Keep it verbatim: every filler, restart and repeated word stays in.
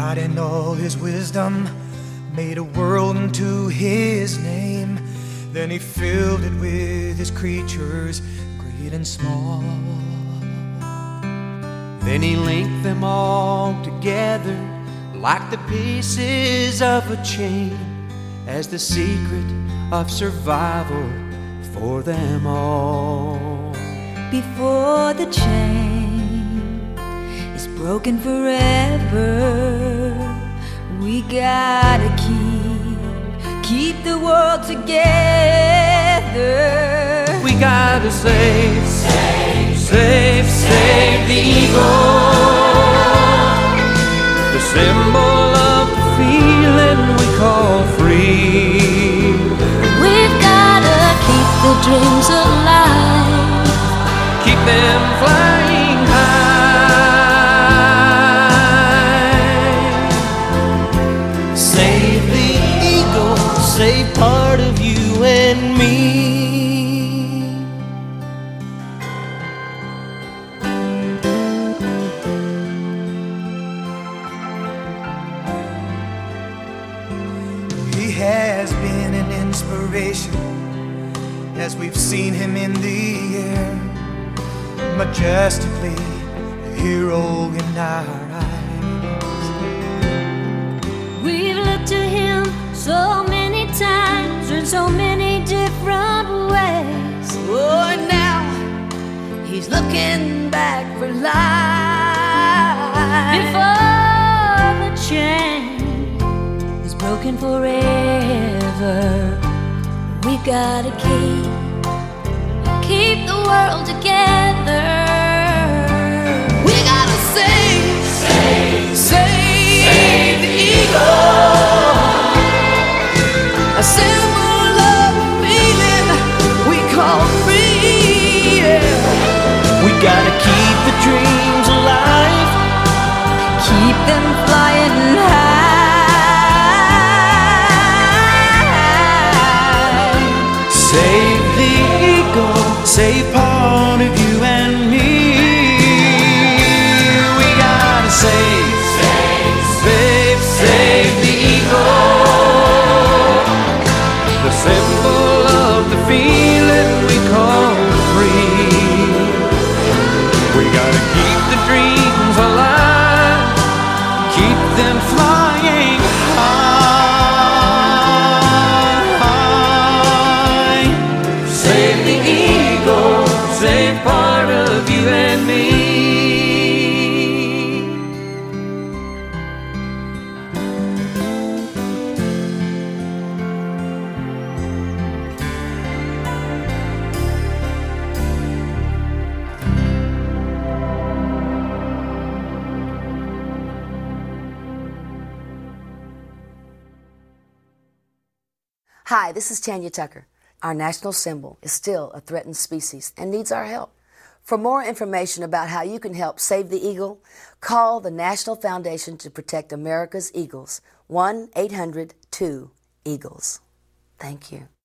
God in all his wisdom made a world into his name. Then he filled it with his creatures, great and small. Then he linked them all together like the pieces of a chain, as the secret of survival for them all. Before the chain is broken forever, we gotta keep, keep the world together. We gotta save, save, save, save the eagle, the symbol of the feeling we call free. We've gotta keep the dreams alive, keep them flying high. Save the eagle, save part of you and me. He has been an inspiration as we've seen him in the air, majestically a hero in our eyes. we've looked to him so many times in so many different ways. Oh, and now he's looking back for life. Before the chain is broken forever, we gotta keep, keep the world together. We gotta save, save, save, save the eagle, a symbol of feeling we call free. Yeah. We gotta keep the dreams alive, Keep them flying high. save the eagle, save part of you and me. We gotta save, save, save, save the eagle, the symbol of the feeling we call free. We gotta keep the dreams alive, keep them flying high. Save the eagle, save part of you and me. Hi, this is Tanya Tucker. Our national symbol is still a threatened species and needs our help. For more information about how you can help save the eagle, call the National Foundation to Protect America's Eagles, one eight hundred two EAGLES. Thank you.